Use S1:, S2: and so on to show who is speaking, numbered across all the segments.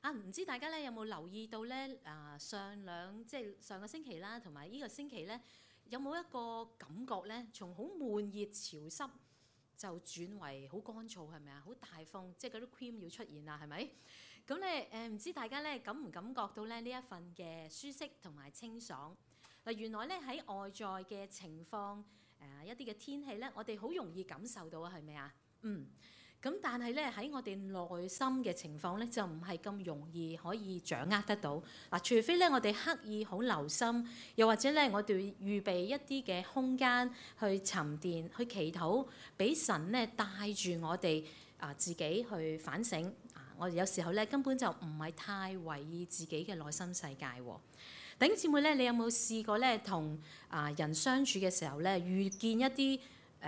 S1: 唔知大家咧有冇留意到咧？即係上個星期啦，同埋呢個星期咧，有冇一個感覺咧？從好悶熱潮濕就轉為好乾燥，係咪啊？好大風，即係嗰啲 cream 要出現啦，係咪？咁咧唔知大家咧感唔感覺到咧呢一份嘅舒適同埋清爽？嗱，原來咧喺外在嘅情況一啲嘅天氣咧，我哋好容易感受到啊，係咪啊？咁但係咧喺我哋內心嘅情況咧，就唔係咁容易可以掌握得到。嗱，除非咧我哋刻意好留心，又或者咧我哋預備一啲嘅空間去沉澱、去祈禱，俾神咧帶住我哋自己去反省。我哋有時候咧根本就唔係太為意自己嘅內心世界喎。弟兄姊妹咧，你有冇試過咧同人相處嘅時候咧，遇見一啲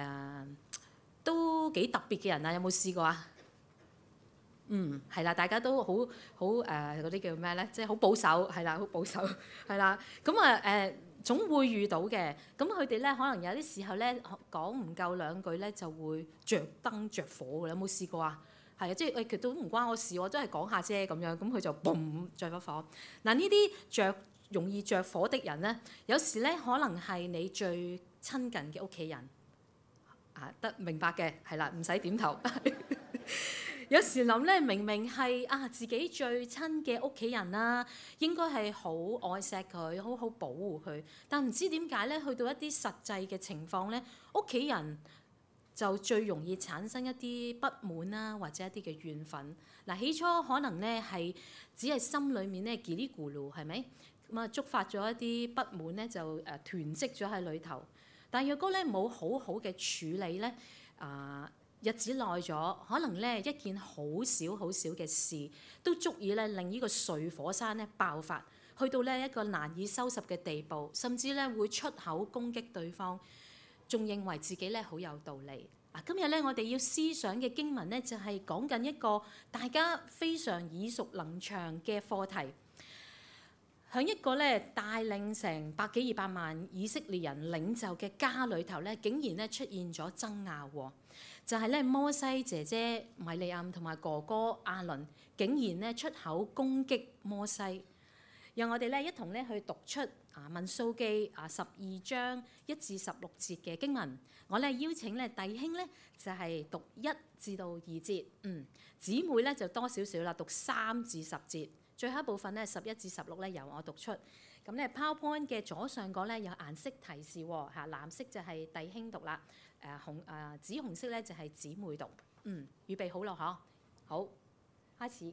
S1: 都幾特別嘅人啊？有冇試過啊？係啦，大家都好嗰啲叫咩咧？即係好保守，係啦，好保守，係啦。咁總會遇到嘅。咁佢哋咧可能有啲時候咧講唔夠兩句咧，就會着燈着火㗎啦。有冇試過啊？係啊，即係其實都唔關我事，我都係講下啫咁樣。咁佢就嘣着咗火。嗱，呢啲容易着火的人咧，有時咧可能係你最親近嘅屋企人。得明白嘅，係啦，唔使點頭。有時諗咧，明明係自己最親嘅屋企人啦，應該係好愛錫佢，好好保護佢，但唔知點解咧，去到一啲實際嘅情況咧，屋企人就最容易產生一啲不滿啦，或者一啲嘅怨憤。嗱，起初可能咧係只係心裡面咧嘰哩咕嚕，係咪咁觸發咗一啲不滿咧，就囤積咗喺裏頭。但若果咧冇好好嘅處理咧，日子耐咗，可能咧一件好少嘅事，都足以咧令呢個睡火山咧爆發，去到呢一個難以收拾嘅地步，甚至咧會出口攻擊對方，仲認為自己咧好有道理。今日咧我哋要思想嘅經文咧，就係講緊一個大家非常耳熟能詳嘅課題。喺一個咧帶領成百幾200萬以色列人領袖嘅家裏頭咧，竟然咧出現咗爭拗喎。就係咧摩西姐姐米利暗同埋哥哥亞倫，竟然咧出口攻擊摩西。讓我哋咧一同咧去讀出民數記12章1至16節嘅經文。我咧邀請咧弟兄咧就係讀1至到2節，姊妹咧就多少少啦，讀3至10節。最後一部分咧11至16咧由我讀出。咁咧 PowerPoint 嘅左上角咧有顏色提示喎，藍色就係弟兄讀啦，紫紅色咧就係姊妹讀。預備好咯嗬？好，開始。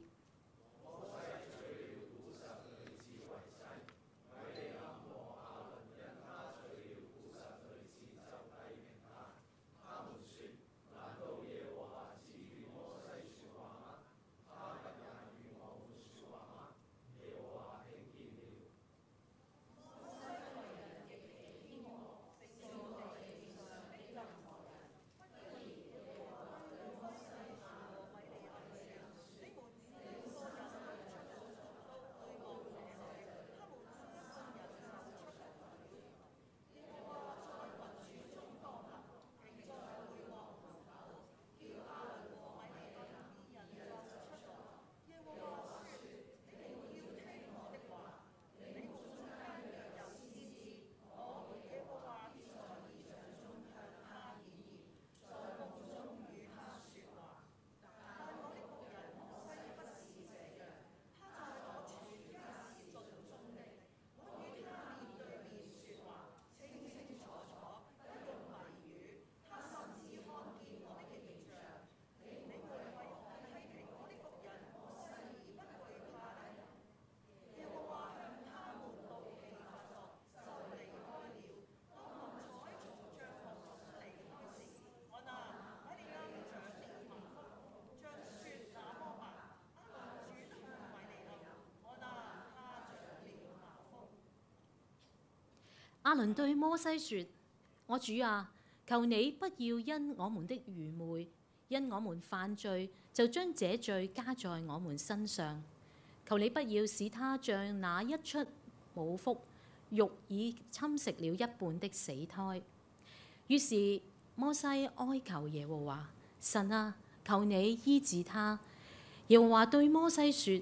S1: 亞倫對摩西說：我主啊，求你不要因我們的愚昧，因我們犯罪，就將這罪加在我們身上。求你不要使他像那一出母腹肉已侵蝕了一半的死胎。於是摩西哀求耶和華：神啊，求你醫治他。耶和華對摩西說：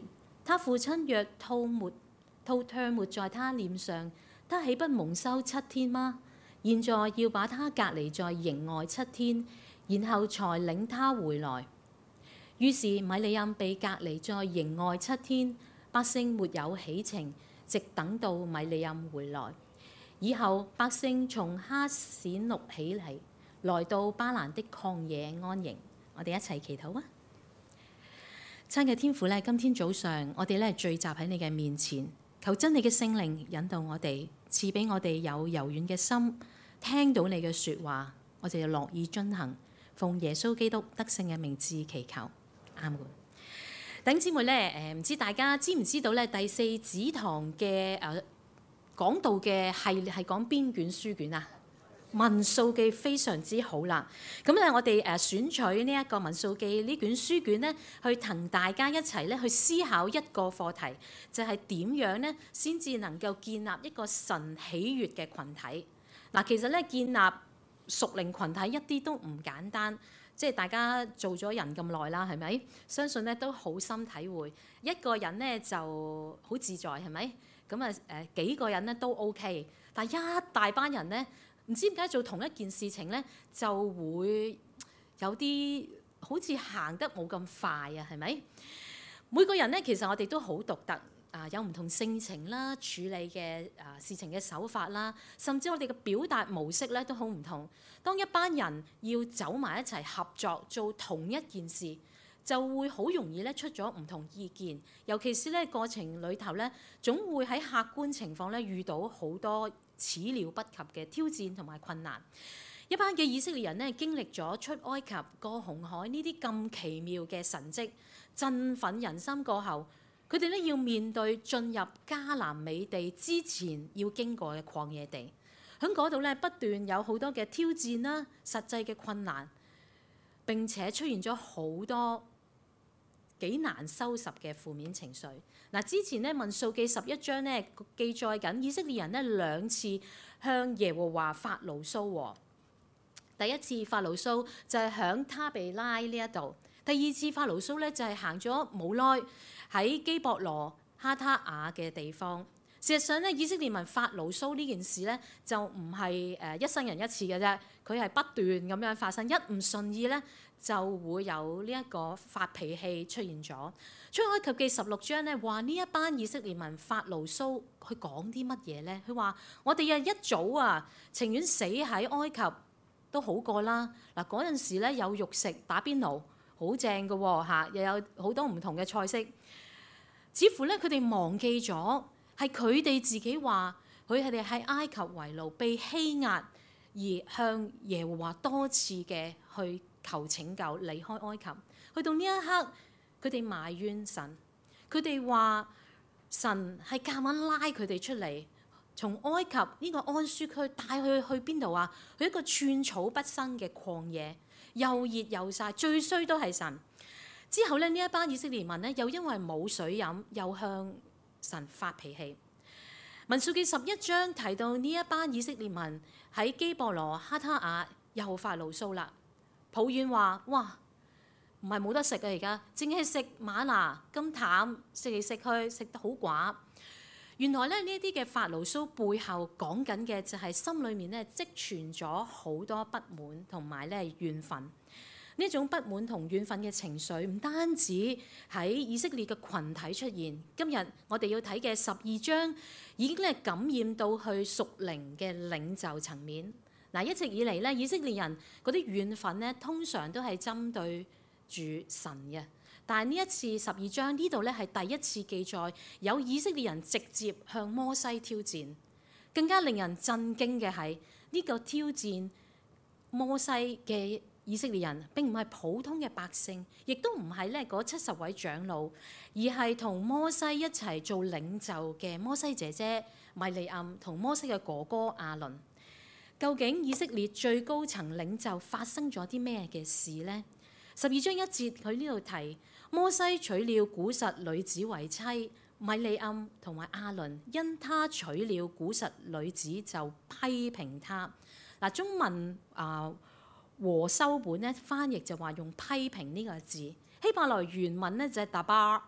S1: 他父親若吐唾沫在他臉上，他豈不蒙羞7天嗎？現在要把他隔離在營外7天，然後才領他回來。於是米利暗被隔離在營外7天，百姓沒有起程，直等到米利暗回來。以後百姓從哈閃錄起嚟，來到巴蘭的曠野安營。我哋一齊祈禱啊！親愛嘅天父咧，今天早上我哋咧聚集喺你嘅面前，求真理嘅聖靈引導我哋，賜俾我哋有柔軟嘅心，聽到你嘅説話，我哋就樂意遵行。奉耶穌基督得勝嘅名字祈求，阿門。弟兄姊妹咧，唔知大家知唔知道咧？第4指堂嘅講道嘅系列係講邊卷書卷啊？民數記非常之好啦。咁咧，我哋選取呢一個民數記呢卷書卷咧，去同大家一齊咧去思考一個課題，就係點樣咧先至能夠建立一個神喜悅嘅群體。嗱，其實咧建立屬靈群體一啲都唔簡單，即係大家做咗人咁耐啦，係咪？相信咧都好深體會，一個人咧就好自在，係咪？咁幾個人咧都 OK， 但係一大班人咧，唔知點解做同一件事情咧，就會有啲好似行得冇咁快啊，係咪？每個人咧其實我哋都好獨特啊，有唔同性情啦、處理嘅事情嘅手法啦，甚至我哋嘅表達模式咧都好唔同。當一班人要走埋一齊合作做同一件事，就會好容易咧出咗唔同意見，尤其是咧過程裏頭咧，總會喺客觀情況咧遇到好多始料不及嘅挑戰同埋困難。一班嘅以色列人咧經歷咗出埃及、過紅海呢啲咁奇妙嘅神蹟，振奮人心過後，佢哋咧要面對進入迦南美地之前要經過嘅曠野地，喺嗰度咧不斷有好多嘅挑戰啦、實際嘅困難，並且出現咗好多幾難收拾嘅負面情緒。嗱，之前咧民數記11章咧記載緊以色列人咧2次向耶和華發牢騷。第一次發牢騷就係響他備拉呢一度，第二次發牢騷咧就係行咗冇耐喺基博羅哈他雅嘅地方。事實上咧，以色列民發牢騷呢件事咧就唔係一生人一次嘅啫，佢係不斷咁樣發生，一唔順意咧就會有呢一個發脾氣出現咗。出埃及記16章咧話呢一班以色列民發牢騷，佢講啲乜嘢咧？佢話我哋一早情願死喺埃及都好過啦。嗱，嗰陣時咧有肉食，打邊爐好正嘅喎嚇，又有好多唔同嘅菜式。似乎咧佢哋忘記咗係佢哋自己話佢哋喺埃及為奴被欺壓，而向耶和華多次嘅去求拯救離開埃及。去到呢一刻，佢哋埋怨神，佢哋話神係夾硬拉佢哋出嚟，從埃及呢個安舒區帶佢去邊度啊？去一個寸草不生嘅曠野，又熱又曬，最衰都係神。之後咧，呢一班以色列民咧又因為冇水飲，又向神發脾氣。民數記11章提到呢一班以色列民喺基博羅哈他雅又發牢騷啦，抱怨話：哇，唔係冇得食啊！而家淨係食嗎哪咁淡，食嚟食去食得好寡。原來咧呢一啲嘅發牢騷背後講緊嘅就係心裏面咧積存咗好多不滿同埋咧怨憤。呢種不滿同怨憤嘅情緒唔單止喺以色列嘅群體出現，今日我哋要睇嘅12章已經咧感染到去屬靈嘅領袖層面。嗱，一直以嚟咧，以色列人嗰啲怨憤咧，通常都係針對住神嘅。但係呢一次12章呢度咧係第一次記載有以色列人直接向摩西挑戰。更加令人震驚嘅係呢個挑戰摩西嘅以色列人並唔係普通嘅百姓，亦都唔係咧嗰70位長老，而係同摩西一齊做領袖嘅摩西姐姐米利暗同摩西嘅哥哥亞倫。究竟以色列最高層領袖發生咗啲咩嘅事呢？12章1節佢呢度提摩西娶了古實女子為妻，米利暗同埋亞倫因他娶了古實女子就批評他。嗱，中文和修本咧翻譯就話用批評呢個字，希伯來原文咧就係 dabar，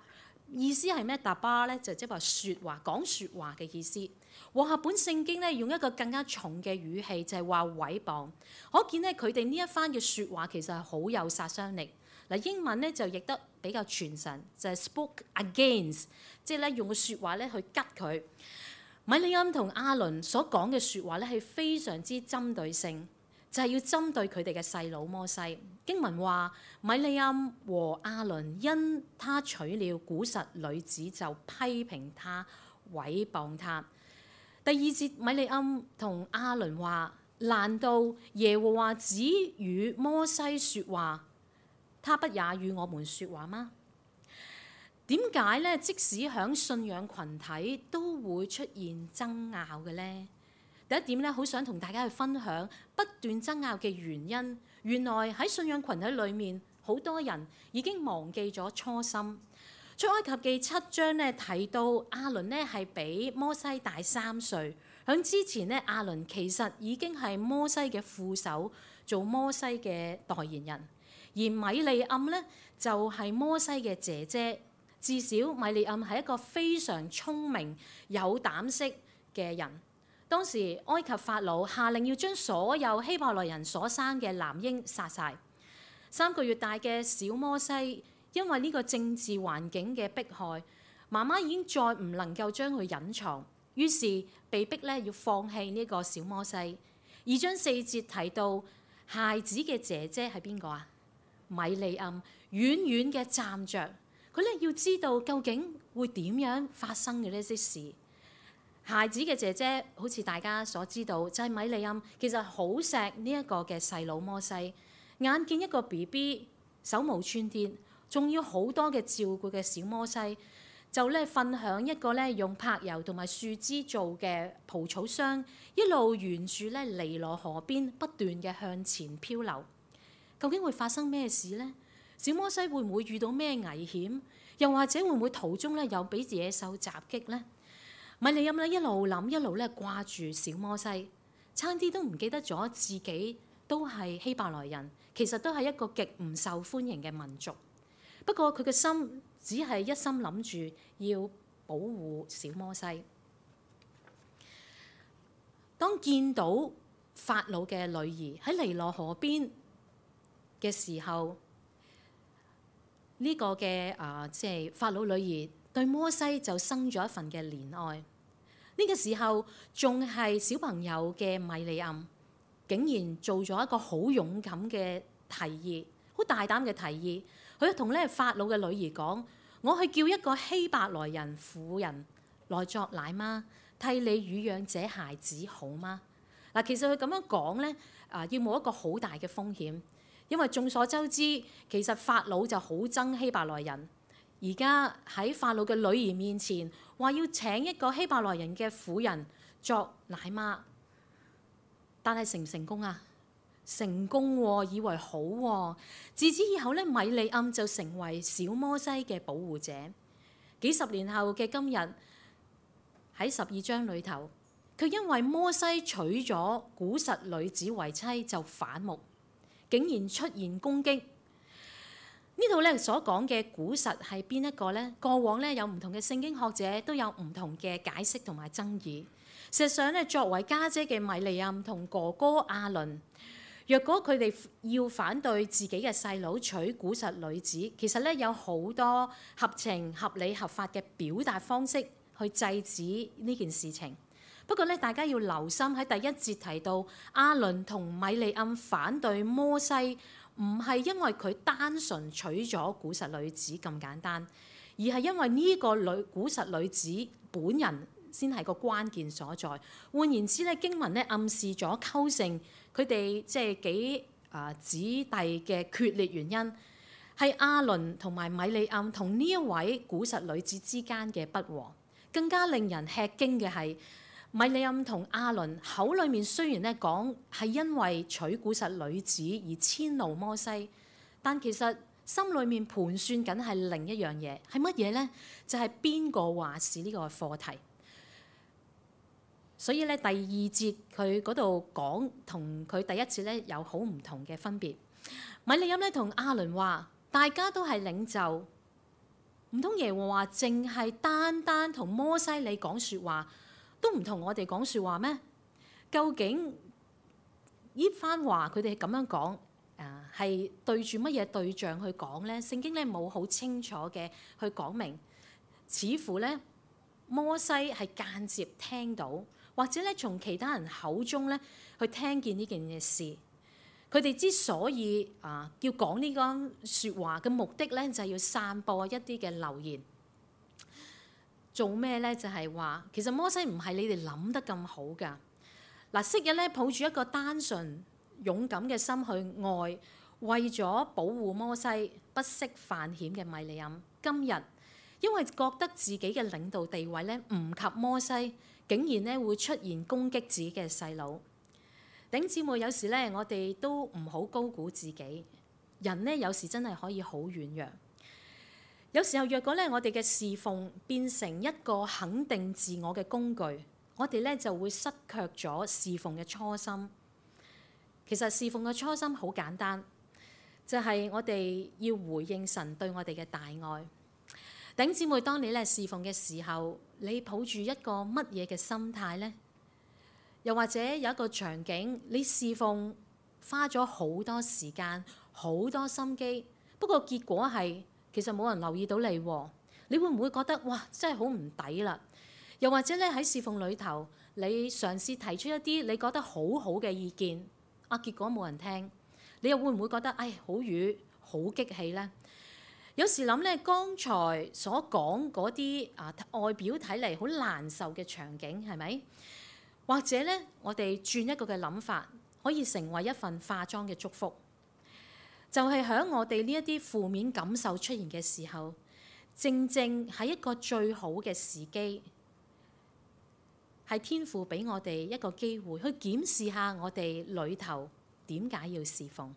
S1: 意思係咩？達巴咧就即係話説話、講説話嘅意思。和合本聖經咧用一個更加重嘅語氣，就係話毀謗。可見咧佢哋呢一番嘅説話其實係好有殺傷力。嗱，英文咧就譯得比較傳神，就係 spoke against， 即係咧用個説話咧去吉佢。米利暗同亞倫所講嘅説話咧係非常之針對性，就係要針對佢哋嘅細佬摩西。經文話米利暗和亞倫因他娶了古實女子，就批評他、毀謗他。第二節米利暗同亞倫話：難道耶和華只與摩西説話，他不也與我們説話嗎？點解咧？即使響信仰群體都會出現爭拗嘅咧？第一點咧，好想同大家去分享不斷爭拗嘅原因。原來喺信仰群體裏面，好多人已經忘記咗初心。出埃及記7章咧提到亞倫咧係比摩西大3歲。響之前咧，亞倫其實已經係摩西嘅副手，做摩西嘅代言人。而米利暗咧就係摩西嘅姐姐。至少米利暗係一個非常聰明、有膽識嘅人。當時埃及法老下令要將所有希伯來人所生嘅男嬰殺晒。3個月大嘅小摩西，因為呢個政治環境嘅迫害，媽媽已經再唔能夠將佢隱藏，於是被逼咧要放棄呢個小摩西。2章4節提到孩子嘅姐姐係邊個啊？米利暗遠遠嘅站着，佢咧要知道究竟會點樣發生嘅呢啲事。孩子嘅姐姐好似大家所知道，就係米利暗，其實好錫呢一個嘅細佬摩西，眼見一個 BB 手無寸鐵，仲要好多嘅照顧嘅小摩西，就咧瞓響一個咧用柏油同埋樹枝做嘅蒲草箱，一路沿住咧尼羅河邊不斷嘅向前漂流。究竟會發生咩事呢？小摩西會唔會遇到咩危險？又或者會唔會途中咧又俾野獸襲擊呢？米利暗咧一路諗一路咧掛住小摩西，差啲都唔記得咗自己都係希伯來人，其實都係一個極唔受歡迎嘅民族。不過佢嘅心只係一心諗住要保護小摩西。當見到法老嘅女兒喺尼羅河邊嘅時候，呢個嘅即係法老女兒對摩西就生咗一份嘅憐愛。呢個時候仲係小朋友嘅米利暗，竟然做咗一個好勇敢嘅提議，好大膽嘅提議。佢同咧法老嘅女兒講：我去叫一個希伯來人婦人來作奶媽，替你乳養這孩子好嗎？嗱，其實佢咁樣講咧，要冒一個好大嘅風險。因為眾所周知，其實法老就好憎希伯來人。而家喺法老嘅女兒面前，話要請一個希伯來人嘅婦人作奶媽，但係成唔成功啊？成功喎，以為好喎。自此以後咧，米利暗就成為小摩西嘅保護者。幾十年後嘅今日，喺12章裏頭，佢因為摩西娶咗古實女子為妻，就反目。竟然出現攻擊。呢度咧所講嘅古實係邊一個呢？過往咧有唔同嘅聖經學者都有唔同嘅解釋同埋爭議。事實上咧，作為家姐嘅米利暗同哥哥亞倫，若果佢哋要反對自己嘅細佬娶古實女子，其實咧有好多合情合理合法嘅表達方式去制止呢件事情。不過咧，大家要留心喺第1節提到亞倫同米利暗反對摩西，唔係因為佢單純娶咗古實女子咁簡單，而係因為呢個古實女子本人先係個關鍵所在。換言之咧，經文咧暗示咗構成佢哋即係幾子弟嘅決裂原因，係亞倫同埋米利暗同呢一位古實女子之間嘅不和。更加令人吃驚嘅係，米利暗同亞倫口裏面雖然咧講係因為娶古實女子而遷怒摩西，但其實心裏面盤算緊係另一樣嘢，係乜嘢呢？就係邊個話事呢個課題。所以咧，第2節佢嗰度講同佢第1節咧有好唔同嘅分別。米利暗咧同亞倫話：大家都係領袖， 唔通耶和華淨係單單同摩西你講説話，都唔同我哋講説話咩？究竟呢番話佢哋咁樣講，係對住乜嘢對象去講咧？聖經咧冇好清楚嘅去講明，似乎咧摩西係間接聽到，或者咧從其他人口中咧去聽見呢件嘅事。佢哋之所以要講呢個説話嘅目的咧，就係要散播一啲嘅流言。做咩咧？就係話其實摩西唔係你哋諗得咁好㗎。嗱，昔日咧抱住一個單純勇敢嘅心去愛，為咗保護摩西不惜犯險嘅米利暗，今日因為覺得自己嘅領導地位咧唔及摩西，竟然咧會出現攻擊自己嘅細佬。弟兄姊妹，有時咧我哋都唔好高估自己，人咧有時真係可以好軟弱。有時候若果咧我哋嘅侍奉變成一個肯定自我嘅工具，我哋咧就會失卻咗侍奉嘅初心。其實侍奉嘅初心好簡單，就係我哋要回應神對我哋嘅大愛。弟兄姊妹，當你咧侍奉嘅時候，你抱住一個乜嘢嘅心態呢？又或者有一個場景，你侍奉花咗好多時間、好多心機，不過結果係其實冇人留意到你喎，你會唔會覺得哇真係好唔抵啦？又或者咧喺侍奉裏頭，你嘗試提出一啲你覺得好好嘅意見，結果冇人聽，你又會唔會覺得好瘀、好激氣呢？有時諗咧，剛才所講嗰啲外表睇嚟好難受嘅場景係咪？或者咧，我哋轉一個嘅諗法，可以成為一份化妝嘅祝福，就係喺我哋呢一啲負面感受出現嘅時候，正正係一個最好嘅時機，係天父俾我哋一個機會去檢視下我哋裏頭點解要侍奉。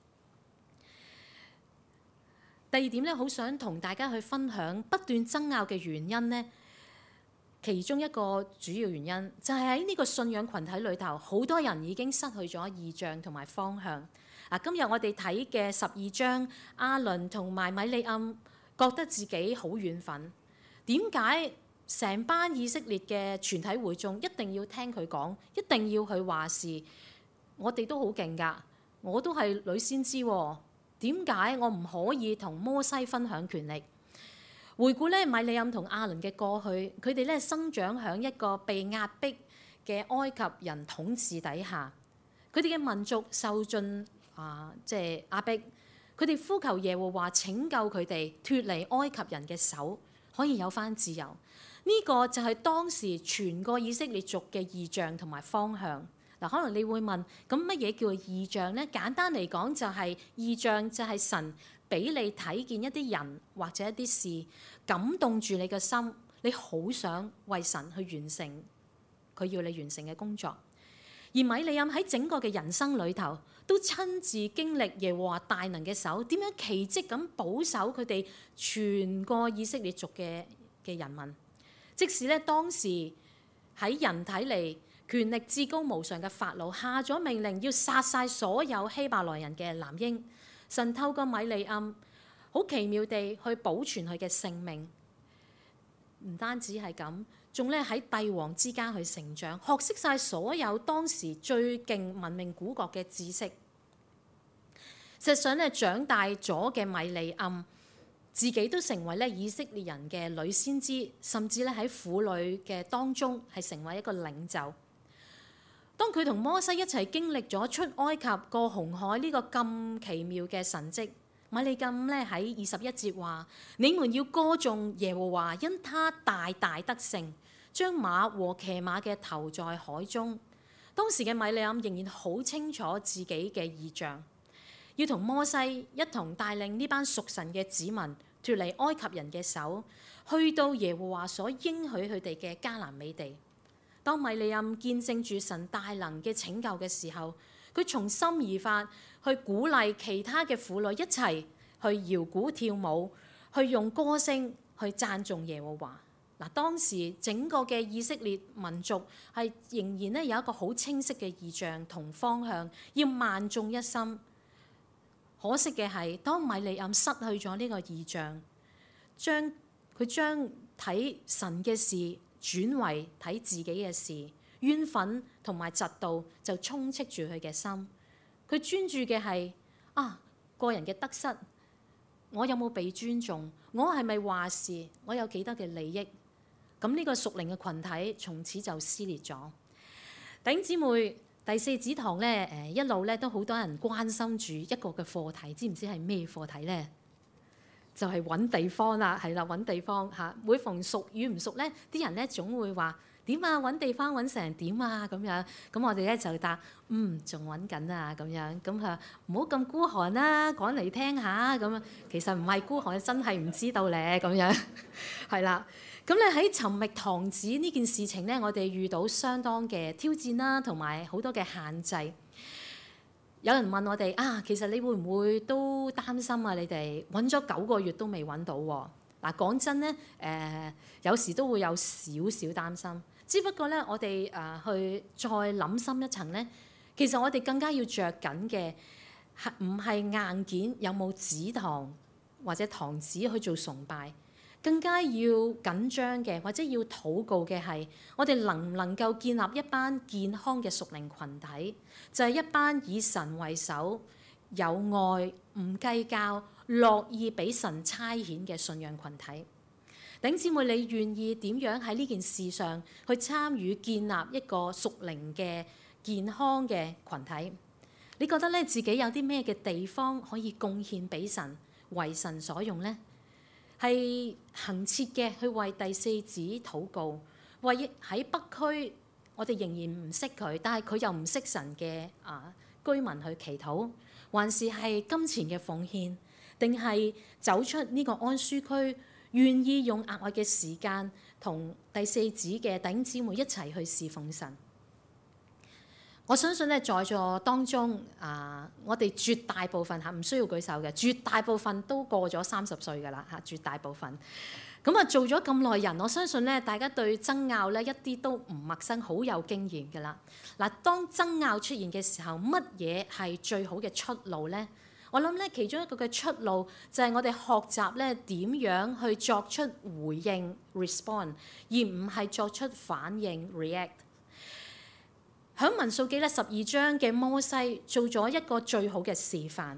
S1: 第二點咧，好想同大家去分享不斷爭拗嘅原因呢。其中一個主要原因就係喺呢個信仰群體裏頭，好多人已經失去咗異象同埋方向。今日我哋睇嘅12章，亞倫同埋米利暗覺得自己好怨憤。點解成班以色列嘅全體會眾一定要聽佢講，一定要去話事？我哋都好勁㗎，我都係女先知喎。點解我唔可以同摩西分享權力？回顧咧，米利暗同亞倫嘅過去，佢哋咧生長喺一個被壓迫嘅埃及人統治底下，佢哋嘅民族受盡壓迫，佢哋呼求耶和華拯救佢哋脫離埃及人嘅手，可以有返自由。呢個就係當時全個以色列族嘅異象同埋方向。可能你會問，咁乜嘢叫做異象呢？簡單嚟講，就係異象就係神俾你睇見一啲人或者一啲事，感動住你嘅心，你好想為神去完成佢要你完成嘅工作。而米利暗喺整個嘅人生裏頭，都親自經歷耶和華大能嘅手，點樣奇蹟咁保守佢哋全個以色列族嘅人民。即使咧當時喺人睇嚟權力至高無上嘅法老下咗命令要殺晒所有希伯來人嘅男嬰，神透過米利暗好奇妙地去保存佢嘅性命。唔單止係咁，仲咧喺帝王之間去成長，學識晒所有當時最勁文明古國嘅知識。實際上咧，長大咗嘅米利暗自己都成為咧以色列人嘅女先知，甚至咧喺婦女嘅當中係成為一個領袖。當佢同摩西一齊經歷咗出埃及過紅海呢個咁奇妙嘅神蹟，米利暗咧喺21節話：你們要歌頌耶和華，因他大大得勝，將馬和騎馬嘅投在海中。當時嘅米利暗仍然好清楚自己嘅異象，要同摩西一同帶領呢班屬神嘅子民脫離埃及人嘅手，去到耶和華所應許佢哋嘅迦南美地。當米利暗見證住神大能嘅拯救嘅時候，佢從心而發去鼓勵其他嘅婦女一齊去搖鼓跳舞，去用歌聲去讚頌耶和華。當時整個嘅以色列民族係仍然咧有一個好清晰嘅異象同方向，要萬眾一心。可惜嘅係，當米利暗失去咗呢個異象，將佢將睇神嘅事轉為睇自己嘅事，怨憤同埋嫉妒就充斥住佢嘅心。佢專注嘅係個人嘅得失，我有冇被尊重？我係咪話事？我有幾多嘅利益？咁呢個屬靈嘅群體從此就撕裂咗。弟兄姊妹，第四子堂咧一路咧都好多人關心住一個嘅課題，知唔知係咩課題咧？就係揾地方啦，係啦，揾地方嚇。每逢熟與唔熟咧，啲人咧總會話點啊？揾地方揾成點啊？咁樣咁我哋咧就答仲揾緊啊咁樣。咁佢話唔好咁孤寒啦，講嚟聽下咁啊。其實唔係孤寒，真係唔知道咧咁樣係啦。咁咧喺尋覓堂址呢件事情咧，我哋遇到相當嘅挑戰啦，同埋好多嘅限制。有人問我哋其實你會唔會都擔心啊？你哋揾咗9個月都未揾到喎。嗱，講真咧，有時都會有少少擔心。只不過咧，我哋去再諗深一層咧，其實我哋更加要着緊嘅係唔係硬件有冇指堂或者堂址去做崇拜，更加要緊張嘅或者要禱告嘅係，我哋能唔能夠建立一班健康嘅屬靈群體，就係一班以神為首、有愛、唔計較、樂意俾神差遣嘅信仰群體。弟兄姊妹，你願意點樣喺呢件事上去參與建立一個屬靈嘅健康嘅群體？你覺得咧自己有啲咩嘅地方可以貢獻俾神，為神所用呢？係恆切嘅去為第四子禱告，為喺北區我哋仍然唔識佢，但係佢又唔識神嘅居民去祈禱，還是係金錢嘅奉獻，定係走出呢個安舒區，願意用額外嘅時間同第四子嘅弟兄姊妹一齊去侍奉神？我相信咧，在座當中我哋絕大部分唔需要舉手嘅，絕大部分都過咗30歲㗎啦嚇，絕大部分。咁做咗咁耐人，我相信咧，大家對爭拗咧一啲都唔陌生，好有經驗㗎啦。嗱，當爭拗出現嘅時候，乜嘢係最好嘅出路咧？我諗咧，其中一個嘅出路就係我哋學習咧點樣去作出回應 respond， 而唔係作出反應 react。喺民數記咧12章嘅摩西做咗一個最好嘅示範。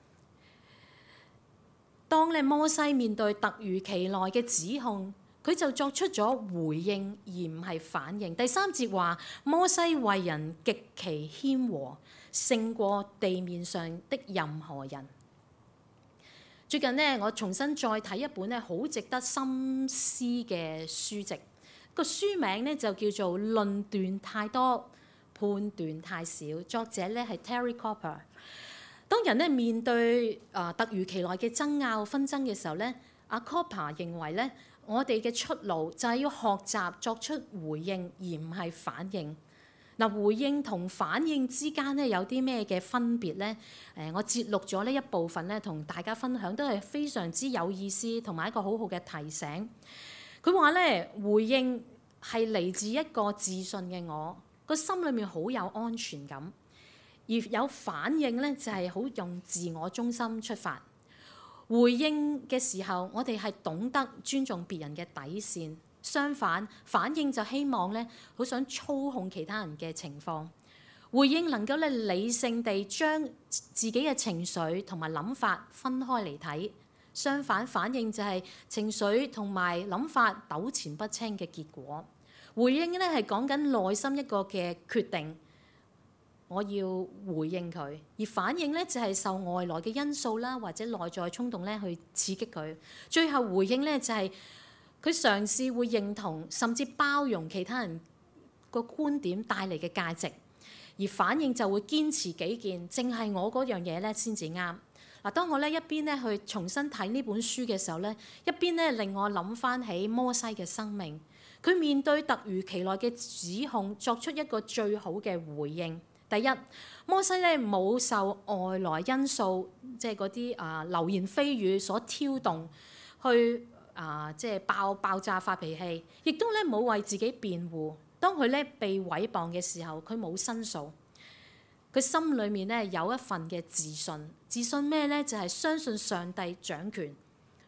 S1: 當咧摩西面對突如其來嘅指控，佢就作出咗回應，而唔係反應。第3節話摩西為人極其謙和，勝過地面上的任何人。最近呢，我重新再睇一本咧好值得深思嘅書籍，個書名咧就叫做《論斷太多，判斷太少》，作者咧係 Terry Cooper。當人咧面對突如其來嘅爭拗紛爭嘅時候咧，阿 Cooper 認為咧，我哋嘅出路就係要學習作出回應，而唔係反應。嗱，回應同反應之間咧有啲咩嘅分別咧？我節錄咗呢一部分咧，同大家分享，都係非常之有意思，同埋一個好好嘅提醒。佢話咧，回應係嚟自一個自信嘅我，個心裏面好有安全感；而有反應咧，就係好用自我中心出發。回應嘅時候，我哋係懂得尊重別人嘅底線；相反，反應就希望咧，好想操控其他人嘅情況。回應能夠咧理性地將自己嘅情緒同埋諗法分開嚟睇；相反，反應就係情緒同埋諗法糾纏不清嘅結果。回應咧係講緊內心一個嘅決定，我要回應佢；而反應咧就係受外來嘅因素啦，或者內在衝動咧去刺激佢。最後回應咧就係佢嘗試會認同甚至包容其他人個觀點帶嚟嘅價值，而反應就會堅持己見，淨係我嗰樣嘢咧先至啱。嗱，當我咧一邊咧去重新睇呢本書嘅時候咧，一邊咧令我諗翻起摩西嘅生命。佢面對突如其來嘅指控，作出一個最好嘅回應。第一，摩西咧冇受外來因素，即係嗰啲流言蜚語所挑動，去即係爆炸發脾氣，亦都咧冇為自己辯護。當佢咧被毀謗嘅時候，佢冇申訴。佢心裏面咧有一份嘅自信，自信咩咧？就係相信上帝掌權，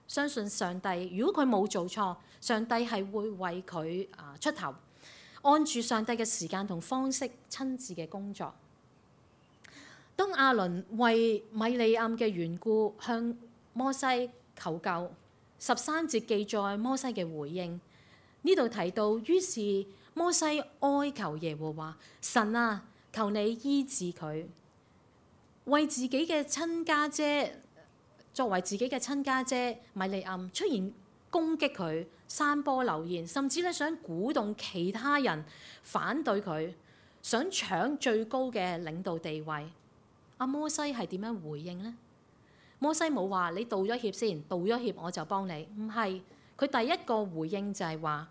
S1: 相信上帝，如果佢冇做錯，上帝係會為佢出頭，按住上帝嘅時間同方式親自嘅工作。當亞倫為米利暗嘅緣故向摩西求救，13節記載摩西嘅回應。呢度提到，於是摩西哀求耶和華，神啊，求你醫治佢。為自己嘅親家姐，作為自己嘅親家姐米利暗出現攻擊佢、散播流言，甚至咧想鼓動其他人反對佢，想搶最高嘅領導地位。阿摩西係點樣回應呢？摩西冇話你道咗歉先，道咗歉我就幫你，唔係。佢第一個回應就係話，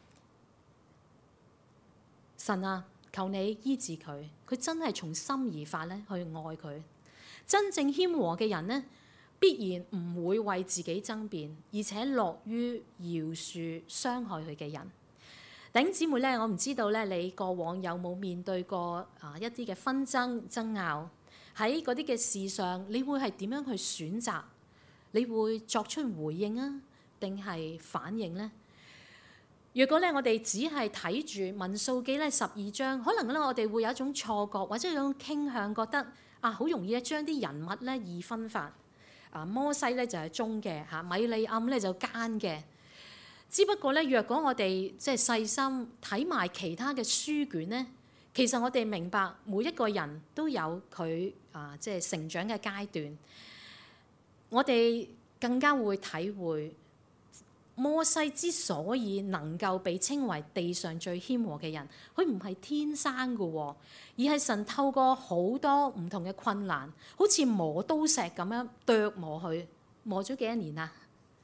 S1: 神啊，求你醫治佢。佢真係從心而發咧去愛佢。真正謙和嘅人呢，必然唔會為自己爭辯，而且樂於饒恕傷害佢嘅人。弟兄姊妹咧，我唔知道咧，你過往有冇面對過一啲嘅紛爭爭拗？喺嗰啲嘅事上，你會係點樣去選擇？你會作出回應啊，定係反應呢？如果咧我哋只係睇住民數記咧12章，可能咧我哋會有一種錯覺，或者有一種傾向，覺得好容易咧將啲人物咧二分法。摩西咧就係忠嘅，米利暗咧就奸嘅。只不過咧，若果我哋即係細心睇埋其他嘅書卷咧，其實我哋明白每一個人都有佢即係成長嘅階段。我哋更加會體會摩西之所以能夠被稱為地上最謙和嘅人，佢唔係天生嘅，而係神透過好多唔同嘅困難，好似磨刀石咁樣琢磨佢，磨咗幾多年啊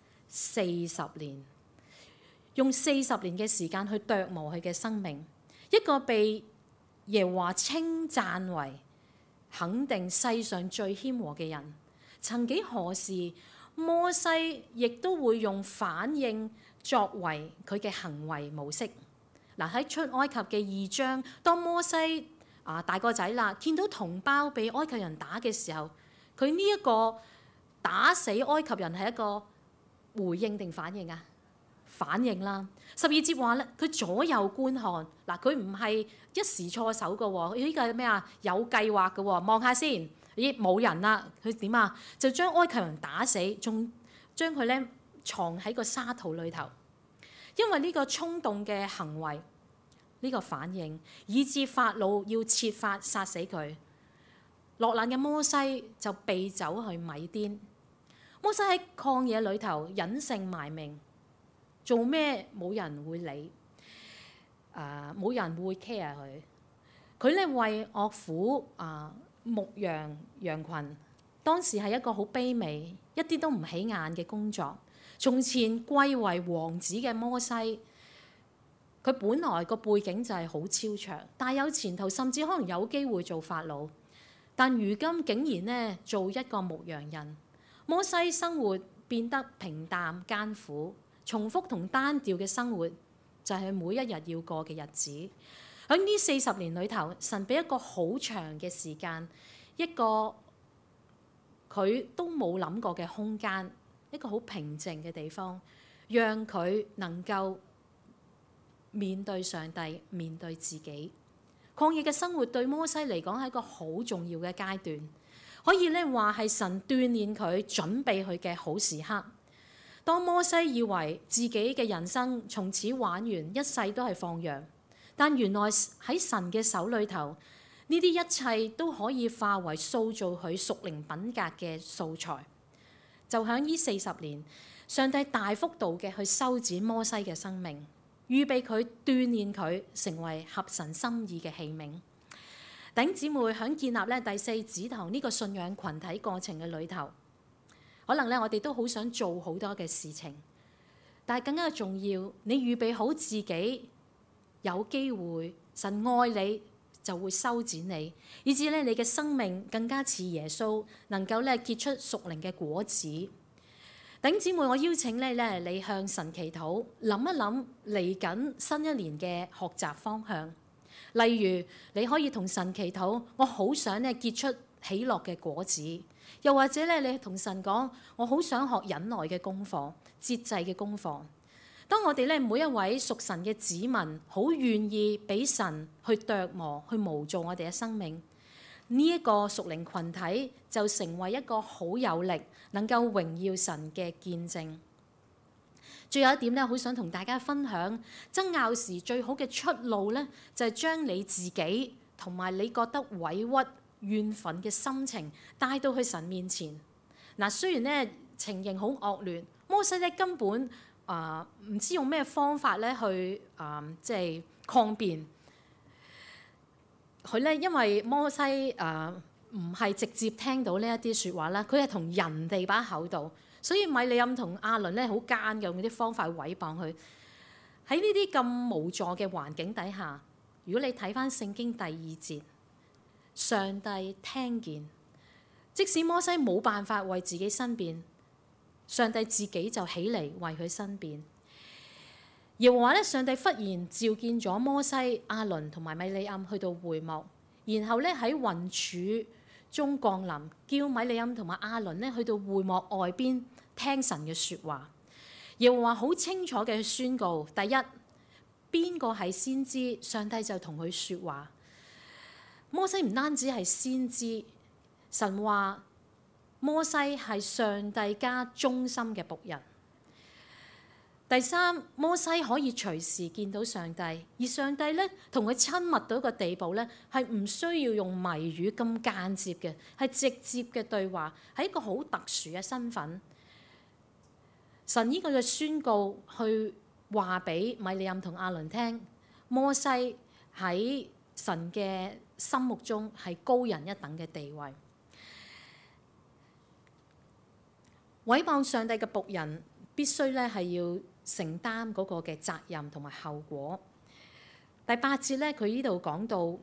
S1: ？40年，用40年嘅時間去琢磨佢嘅生命，一個被耶和華稱讚為肯定世上最謙和嘅人。曾幾何時，摩西亦都會用反應作為佢嘅行為模式。喺出埃及嘅2章，當摩西大個仔啦，見到同胞被埃及人打嘅時候，佢呢一個打死埃及人係一個回應定反應啊？反應啦。12節話咧，佢左右觀看，佢唔係一時錯手嘅喎，呢個係咩啊？有計劃嘅喎，望下先。咦，冇人啦，佢點啊？就將埃及人打死，仲將佢咧藏喺個沙土裏頭。因為呢個衝動嘅行為，呢個反應，以致法老要設法殺死佢。落難嘅摩西就避走去米甸。摩西喺曠野裏頭隱姓埋名，做咩冇人會理，冇人會 care 佢。佢咧為岳父牧羊羊群，當時係一個好卑微、一啲都唔起眼嘅工作。從前貴為王子嘅摩西，佢本來個背景就係好超卓，大有前途，甚至可能有機會做法老。但如今竟然呢做一個牧羊人，摩西生活變得平淡艱苦，重複同單調嘅生活就係每一日要過嘅日子。喺呢40年裏頭，神俾一個好長嘅時間，一個佢都冇諗過嘅空間，一個好平靜嘅地方，讓佢能夠面對上帝，面對自己。曠野嘅生活對摩西嚟講係一個好重要嘅階段，可以咧話係神鍛鍊佢、準備佢嘅好時刻。當摩西以為自己嘅人生從此玩完，一世都係放羊。但原來喺神嘅手裏頭，呢啲一切都可以化為塑造佢屬靈品格嘅素材。就喺呢40年，上帝大幅度嘅去修剪摩西嘅生命，預備佢鍛鍊佢成為合神心意嘅器皿。弟兄姊妹，喺建立咧第4指堂呢個信仰群體過程嘅裏頭，可能咧我哋都好想做好多嘅事情，但係更加重要，你預備好自己。有機會，神愛你就會修剪你，以至咧你嘅生命更加似耶穌，能夠咧結出屬靈嘅果子。弟兄姊妹，我邀請你向神祈禱，諗一諗嚟緊新一年嘅學習方向。例如，你可以同神祈禱，我好想咧結出喜樂嘅果子， 又或者咧，你同神講，我好想學忍耐嘅功課、節制嘅功課。當我哋咧每一位屬神嘅子民，好願意俾神去琢磨、去模造我哋嘅生命，呢一個屬靈群體就成為一個好有力、能夠榮耀神嘅見證。最後一點咧，好想同大家分享，爭拗時最好嘅出路咧，就係將你自己同埋你覺得委屈、怨憤嘅心情帶到去神面前。嗱，雖然咧情形好惡劣，摩西咧根本唔知用咩方法咧去即係抗辯。佢咧因為摩西唔係直接聽到呢一啲説話啦，佢係同人哋把口度。所以米利暗同亞倫咧好奸嘅，用啲方法去毀謗佢。喺呢啲咁無助嘅環境底下，如果你睇翻聖經第2節，上帝聽見，即使摩西冇辦法為自己申辯，上帝自己就起嚟為佢申辯。耶和華咧，上帝忽然召見咗摩西、亞倫同埋米利暗去到會幕，然後咧喺雲柱中降臨，叫米利暗同埋亞倫咧去到會幕外邊聽神嘅説話。耶和華好清楚嘅宣告：第一，邊個係先知，上帝就同佢説話。摩西唔單止係先知，神話摩西係上帝家忠心嘅僕人。第三，摩西可以隨時見到上帝，而上帝咧同佢親密到一個地步咧，係唔需要用謎語咁間接嘅，係直接嘅對話，係一個好特殊嘅身份。神呢個嘅宣告去話俾米利暗同亞倫聽，摩西喺神嘅心目中係高人一等嘅地位。毀謗上帝嘅僕人必須咧係要承擔嗰個嘅責任同埋後果。第8節咧，佢呢度講到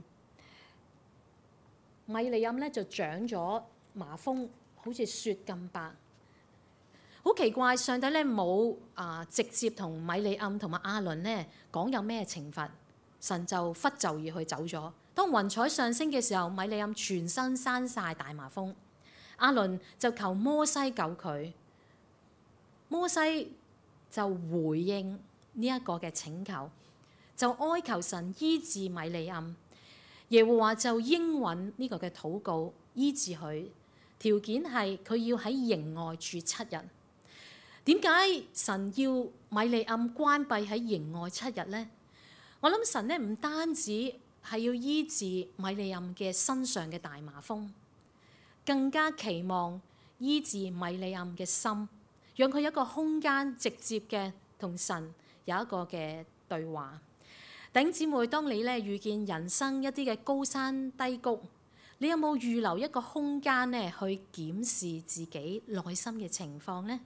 S1: 米利暗咧就長咗麻風，好似雪咁白。好奇怪，上帝咧冇直接同米利暗同埋亞倫咧講有咩懲罰，神就拂袖而去走咗。當雲彩上升嘅時候，米利暗全身生晒大麻風，亞倫就求摩西救佢，摩西就回應呢一個嘅請求，就哀求神醫治米利暗。耶和華就應允呢個嘅禱告，醫治佢，條件係佢要喺營外住7日。點解神要米利暗關閉喺營外7日呢？我諗神咧唔單止係要醫治米利暗嘅身上嘅大麻風，更加期望醫治米利暗嘅心，讓佢有一個空間直接嘅同神有一個嘅對話。弟兄姊妹，當你咧遇見人生一啲嘅高山低谷，你有冇預留一個空間咧去檢視自己內心嘅情況呢？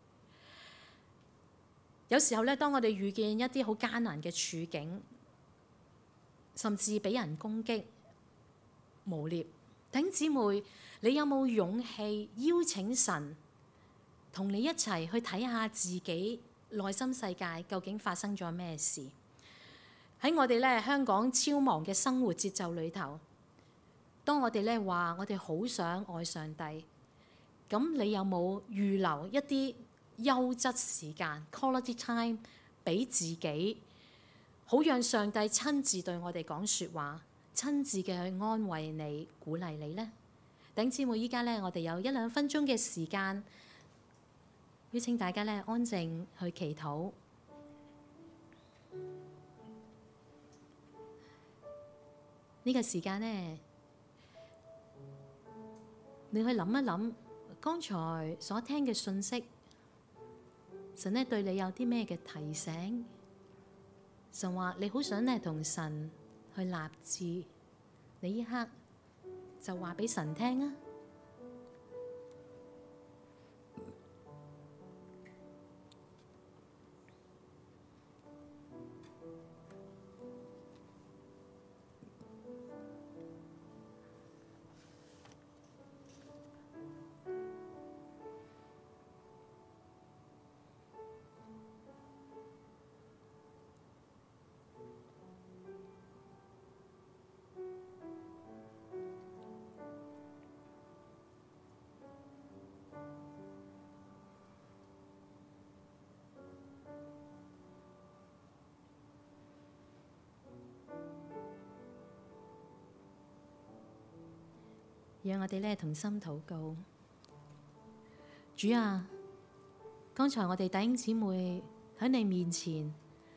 S1: 有時候咧，當我哋遇見一啲好艱難嘅處境，甚至俾人攻擊、誣衊，弟兄姊妹，你有冇勇氣邀請神同你一齊去睇下自己內心世界究竟發生咗咩事？喺我哋咧香港超忙嘅生活節奏裏頭，當我哋咧話我哋好想愛上帝，咁你有冇預留一啲優質時間 quality time 俾自己，好讓上帝親自對我哋講説話，親自嘅去安慰你、鼓勵你呢？弟兄姊妹，依家咧我哋有1-2分鐘嘅時間，邀請大家咧安靜去祈禱。呢個時間呢，你去諗一諗剛才所聽嘅信息，神咧對你有啲咩嘅提醒？神話你好想咧同神去立志，你呢刻就話俾神聽啊！ 讓我哋咧同心禱告。主啊，剛才我哋弟兄姊妹喺你面前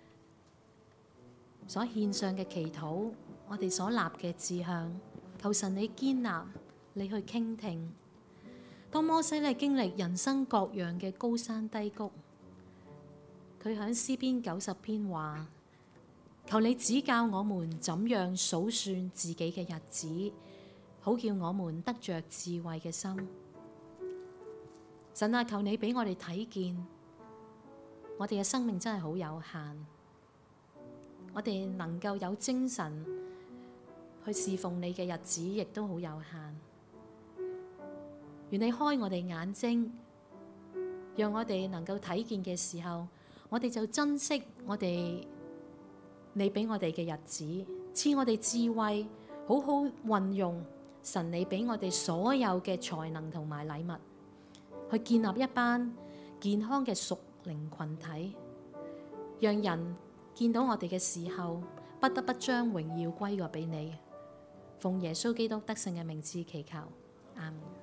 S1: 所獻上嘅祈禱，我哋所立嘅志向，求神你堅立，你去傾聽。當摩西咧經歷人生各樣嘅高山低谷，佢喺詩篇90篇話：求你指教我們怎樣數算自己嘅日子，好叫我們得着智慧嘅心。神啊，求你俾我哋睇見，我哋嘅生命真係好有限，我哋能夠有精神去侍奉你嘅日子，亦都好有限。願你開我哋眼睛，讓我哋能夠睇見嘅時候，我哋就珍惜我哋你俾我哋嘅日子，賜我哋智慧，好好運用神你俾我哋所有嘅才能同埋禮物，去建立一班健康嘅屬靈群體，讓人見到我哋嘅時候，不得不將榮耀歸過俾你。奉耶穌基督得勝嘅名字祈求，阿們。